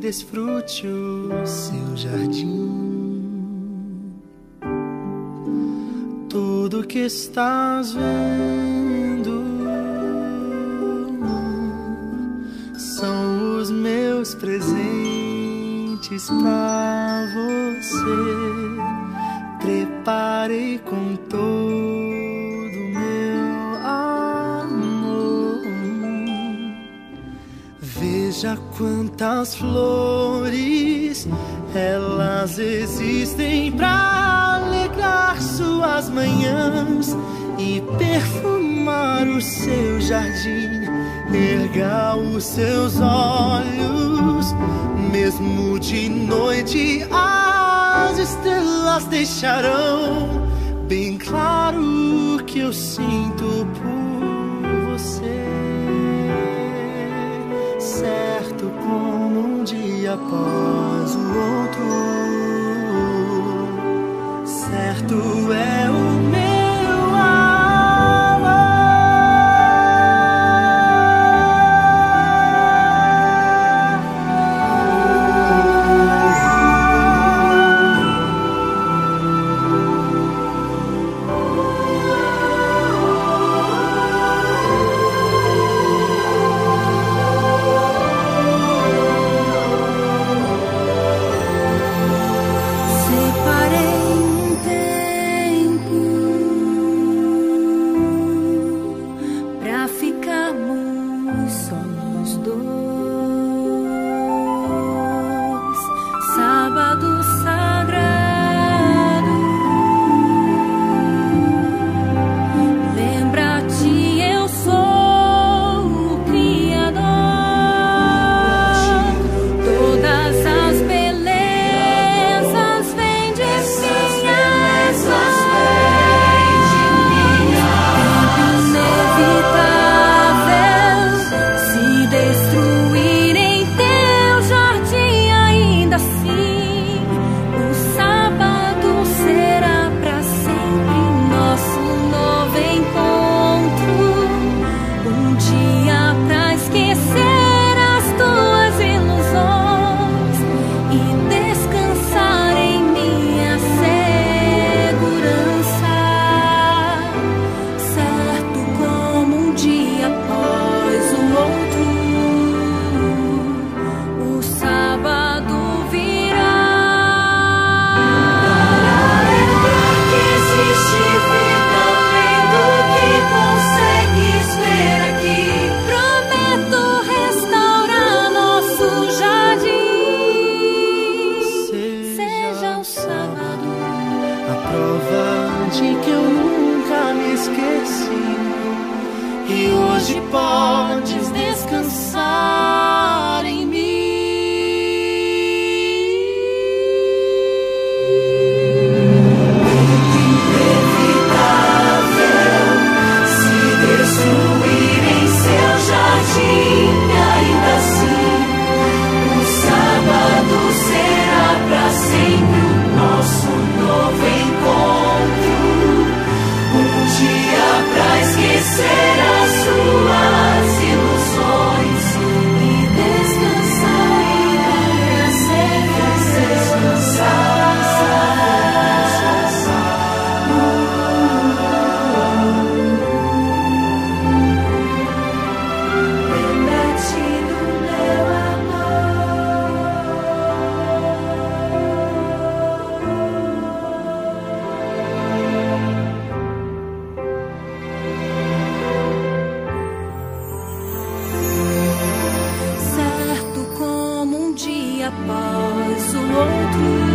desfrute o seu jardim. Tudo que estás vendo são os meus presentes pra você. Preparei com todo o meu amor. Veja quantas flores, elas existem pra alegrar suas manhãs e perfumar o seu jardim. Erga os seus olhos, mesmo de noite as estrelas deixarão bem claro o que eu sinto por você. Certo como um dia após o outro, certo é o meu amor. E hoje podes descansar em mim. Inevitável se destruir em seu jardim, ainda assim o sábado será pra sempre o nosso novo encontro. Um dia pra esquecer as suas ilusões e descansar em lembra-te do meu após o outro.